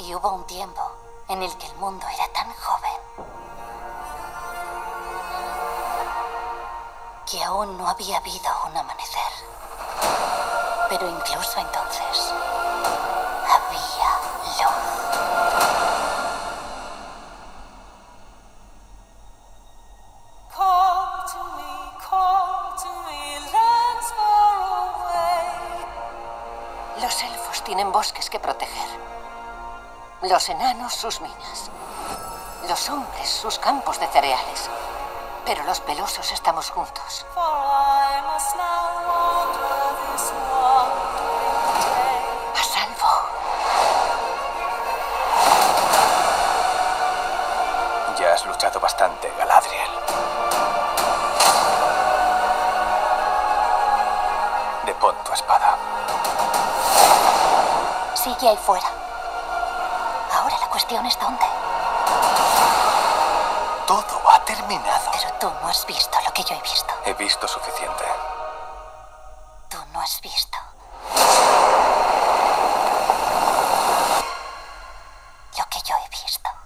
Y hubo un tiempo en el que el mundo era tan joven que aún no había habido un amanecer. Pero incluso entonces había luz. Los elfos tienen bosques que proteger. Los enanos sus minas. Los hombres sus campos de cereales. Pero los pelosos estamos juntos. A salvo. Ya has luchado bastante, Galadriel. Depón tu espada. Sigue ahí fuera. Ahora la cuestión es dónde. Todo ha terminado. Pero tú no has visto lo que yo he visto. He visto suficiente. Tú no has visto